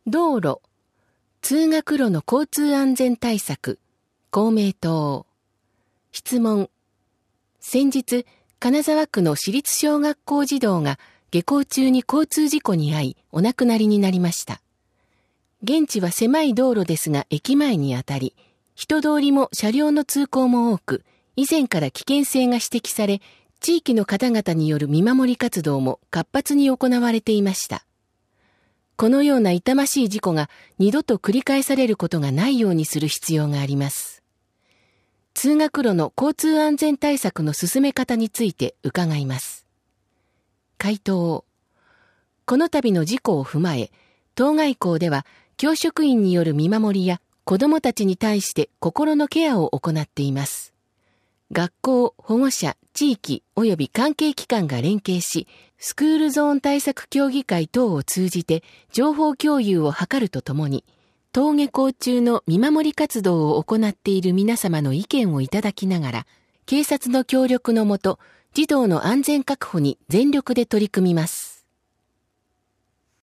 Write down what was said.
道路、通学路の交通安全対策、公明党。質問。先日、金沢区の私立小学校児童が下校中に交通事故に遭い、お亡くなりになりました。現地は狭い道路ですが駅前にあたり、人通りも車両の通行も多く、以前から危険性が指摘され、地域の方々による見守り活動も活発に行われていました。このような痛ましい事故が二度と繰り返されることがないようにする必要があります。通学路の交通安全対策の進め方について伺います。回答。この度の事故を踏まえ、当該校では教職員による見守りや子どもたちに対して心のケアを行っています。学校、保護者、地域及び関係機関が連携し、スクールゾーン対策協議会等を通じて情報共有を図るとともに、登下校中の見守り活動を行っている皆様の意見をいただきながら、警察の協力のもと、児童の安全確保に全力で取り組みます。